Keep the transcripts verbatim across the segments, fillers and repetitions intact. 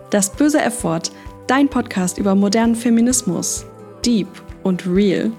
Das böse F-Wort, dein Podcast über modernen Feminismus. Deep und real.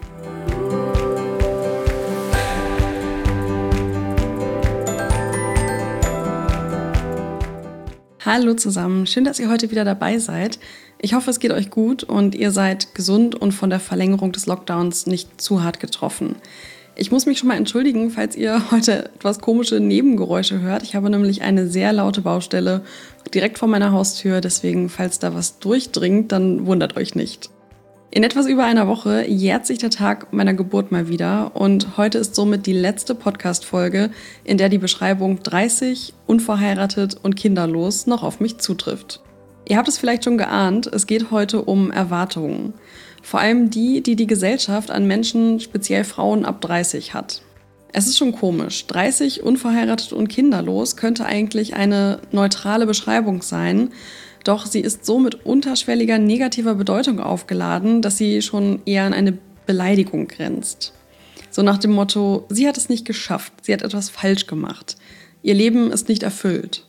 Hallo zusammen, schön, dass ihr heute wieder dabei seid. Ich hoffe, es geht euch gut und ihr seid gesund und von der Verlängerung des Lockdowns nicht zu hart getroffen. Ich muss mich schon mal entschuldigen, falls ihr heute etwas komische Nebengeräusche hört. Ich habe nämlich eine sehr laute Baustelle direkt vor meiner Haustür, deswegen, falls da was durchdringt, dann wundert euch nicht. In etwas über einer Woche jährt sich der Tag meiner Geburt mal wieder und heute ist somit die letzte Podcast-Folge, in der die Beschreibung dreißig, unverheiratet und kinderlos noch auf mich zutrifft. Ihr habt es vielleicht schon geahnt, es geht heute um Erwartungen. Vor allem die, die die Gesellschaft an Menschen, speziell Frauen ab dreißig hat. Es ist schon komisch, dreißig, unverheiratet und kinderlos könnte eigentlich eine neutrale Beschreibung sein, doch sie ist so mit unterschwelliger negativer Bedeutung aufgeladen, dass sie schon eher an eine Beleidigung grenzt. So nach dem Motto, sie hat es nicht geschafft, sie hat etwas falsch gemacht. Ihr Leben ist nicht erfüllt.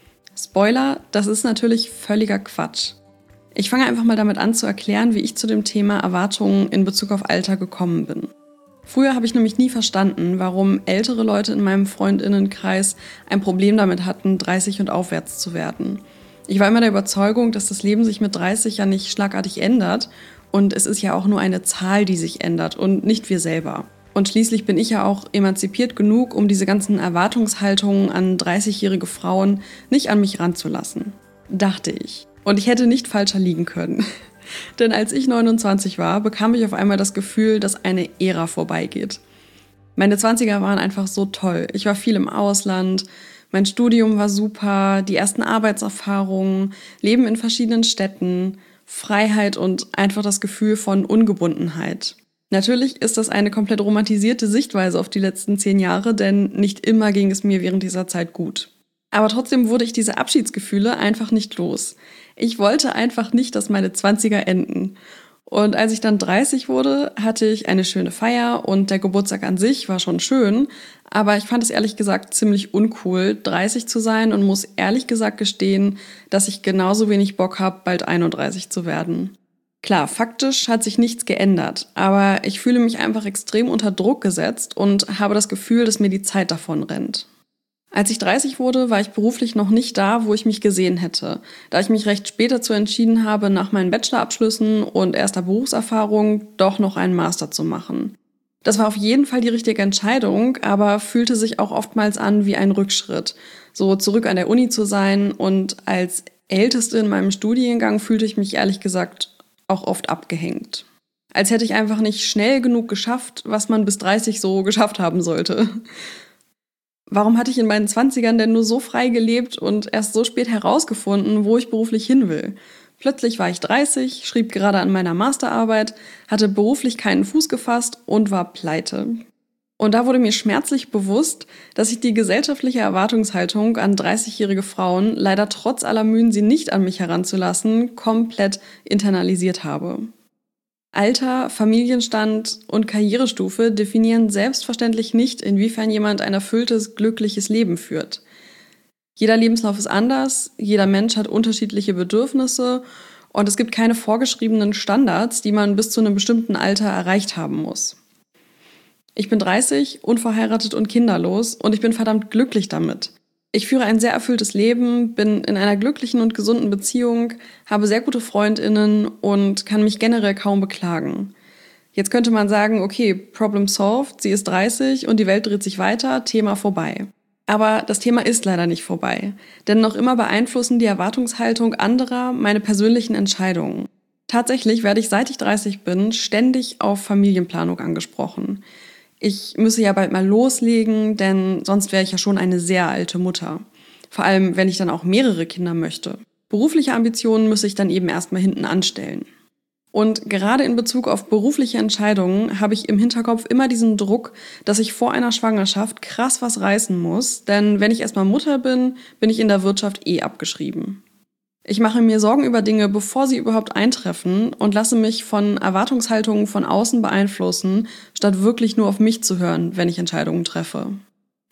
Spoiler, das ist natürlich völliger Quatsch. Ich fange einfach mal damit an zu erklären, wie ich zu dem Thema Erwartungen in Bezug auf Alter gekommen bin. Früher habe ich nämlich nie verstanden, warum ältere Leute in meinem Freundinnenkreis ein Problem damit hatten, dreißig und aufwärts zu werden. Ich war immer der Überzeugung, dass das Leben sich mit dreißig ja nicht schlagartig ändert und es ist ja auch nur eine Zahl, die sich ändert und nicht wir selber. Und schließlich bin ich ja auch emanzipiert genug, um diese ganzen Erwartungshaltungen an dreißigjährige Frauen nicht an mich ranzulassen. Dachte ich. Und ich hätte nicht falscher liegen können. Denn als ich neunundzwanzig war, bekam ich auf einmal das Gefühl, dass eine Ära vorbeigeht. Meine zwanziger waren einfach so toll. Ich war viel im Ausland, mein Studium war super, die ersten Arbeitserfahrungen, Leben in verschiedenen Städten, Freiheit und einfach das Gefühl von Ungebundenheit. Natürlich ist das eine komplett romantisierte Sichtweise auf die letzten zehn Jahre, denn nicht immer ging es mir während dieser Zeit gut. Aber trotzdem wurde ich diese Abschiedsgefühle einfach nicht los. Ich wollte einfach nicht, dass meine zwanziger enden. Und als ich dann dreißig wurde, hatte ich eine schöne Feier und der Geburtstag an sich war schon schön, aber ich fand es ehrlich gesagt ziemlich uncool, dreißig zu sein und muss ehrlich gesagt gestehen, dass ich genauso wenig Bock habe, bald einunddreißig zu werden. Klar, faktisch hat sich nichts geändert, aber ich fühle mich einfach extrem unter Druck gesetzt und habe das Gefühl, dass mir die Zeit davon rennt. Als ich dreißig wurde, war ich beruflich noch nicht da, wo ich mich gesehen hätte, da ich mich recht spät dazu entschieden habe, nach meinen Bachelorabschlüssen und erster Berufserfahrung doch noch einen Master zu machen. Das war auf jeden Fall die richtige Entscheidung, aber fühlte sich auch oftmals an wie ein Rückschritt, so zurück an der Uni zu sein, und als Älteste in meinem Studiengang fühlte ich mich ehrlich gesagt auch oft abgehängt. Als hätte ich einfach nicht schnell genug geschafft, was man bis dreißig so geschafft haben sollte. Warum hatte ich in meinen zwanzigern denn nur so frei gelebt und erst so spät herausgefunden, wo ich beruflich hin will? Plötzlich war ich dreißig, schrieb gerade an meiner Masterarbeit, hatte beruflich keinen Fuß gefasst und war pleite. Und da wurde mir schmerzlich bewusst, dass ich die gesellschaftliche Erwartungshaltung an dreißigjährige Frauen, leider trotz aller Mühen, sie nicht an mich heranzulassen, komplett internalisiert habe. Alter, Familienstand und Karrierestufe definieren selbstverständlich nicht, inwiefern jemand ein erfülltes, glückliches Leben führt. Jeder Lebenslauf ist anders, jeder Mensch hat unterschiedliche Bedürfnisse und es gibt keine vorgeschriebenen Standards, die man bis zu einem bestimmten Alter erreicht haben muss. Ich bin dreißig, unverheiratet und kinderlos und ich bin verdammt glücklich damit. Ich führe ein sehr erfülltes Leben, bin in einer glücklichen und gesunden Beziehung, habe sehr gute FreundInnen und kann mich generell kaum beklagen. Jetzt könnte man sagen, okay, Problem solved, sie ist dreißig und die Welt dreht sich weiter, Thema vorbei. Aber das Thema ist leider nicht vorbei, denn noch immer beeinflussen die Erwartungshaltung anderer meine persönlichen Entscheidungen. Tatsächlich werde ich, seit ich dreißig bin, ständig auf Familienplanung angesprochen. Ich müsse ja bald mal loslegen, denn sonst wäre ich ja schon eine sehr alte Mutter. Vor allem, wenn ich dann auch mehrere Kinder möchte. Berufliche Ambitionen müsse ich dann eben erstmal hinten anstellen. Und gerade in Bezug auf berufliche Entscheidungen habe ich im Hinterkopf immer diesen Druck, dass ich vor einer Schwangerschaft krass was reißen muss, denn wenn ich erstmal Mutter bin, bin ich in der Wirtschaft eh abgeschrieben. Ich mache mir Sorgen über Dinge, bevor sie überhaupt eintreffen und lasse mich von Erwartungshaltungen von außen beeinflussen, statt wirklich nur auf mich zu hören, wenn ich Entscheidungen treffe.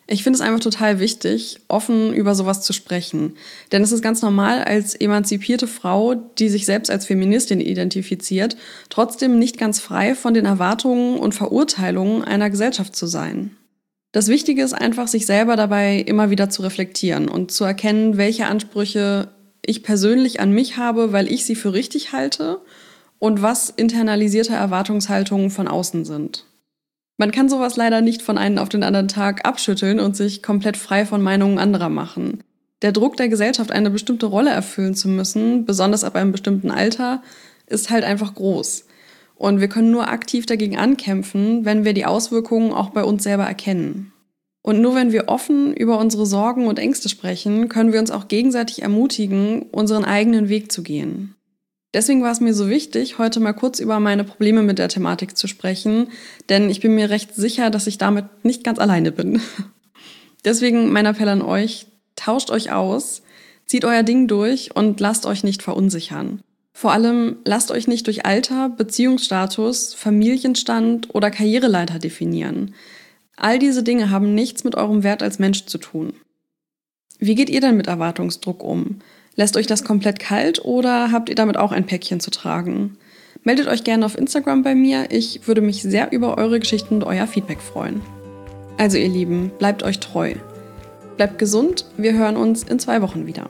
Ich finde es einfach total wichtig, offen über sowas zu sprechen. Denn es ist ganz normal, als emanzipierte Frau, die sich selbst als Feministin identifiziert, trotzdem nicht ganz frei von den Erwartungen und Verurteilungen einer Gesellschaft zu sein. Das Wichtige ist einfach, sich selber dabei immer wieder zu reflektieren und zu erkennen, welche Ansprüche ich persönlich an mich habe, weil ich sie für richtig halte und was internalisierte Erwartungshaltungen von außen sind. Man kann sowas leider nicht von einem auf den anderen Tag abschütteln und sich komplett frei von Meinungen anderer machen. Der Druck der Gesellschaft, eine bestimmte Rolle erfüllen zu müssen, besonders ab einem bestimmten Alter, ist halt einfach groß. Und wir können nur aktiv dagegen ankämpfen, wenn wir die Auswirkungen auch bei uns selber erkennen. Und nur wenn wir offen über unsere Sorgen und Ängste sprechen, können wir uns auch gegenseitig ermutigen, unseren eigenen Weg zu gehen. Deswegen war es mir so wichtig, heute mal kurz über meine Probleme mit der Thematik zu sprechen, denn ich bin mir recht sicher, dass ich damit nicht ganz alleine bin. Deswegen mein Appell an euch, tauscht euch aus, zieht euer Ding durch und lasst euch nicht verunsichern. Vor allem lasst euch nicht durch Alter, Beziehungsstatus, Familienstand oder Karriereleiter definieren. All diese Dinge haben nichts mit eurem Wert als Mensch zu tun. Wie geht ihr denn mit Erwartungsdruck um? Lässt euch das komplett kalt oder habt ihr damit auch ein Päckchen zu tragen? Meldet euch gerne auf Instagram bei mir. Ich würde mich sehr über eure Geschichten und euer Feedback freuen. Also ihr Lieben, bleibt euch treu. Bleibt gesund, wir hören uns in zwei Wochen wieder.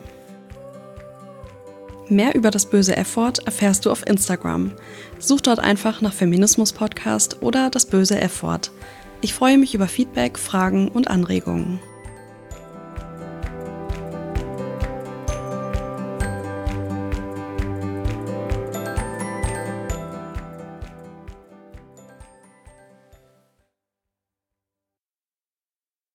Mehr über das böse F-Wort erfährst du auf Instagram. Such dort einfach nach Feminismus-Podcast oder das böse F-Wort. Ich freue mich über Feedback, Fragen und Anregungen.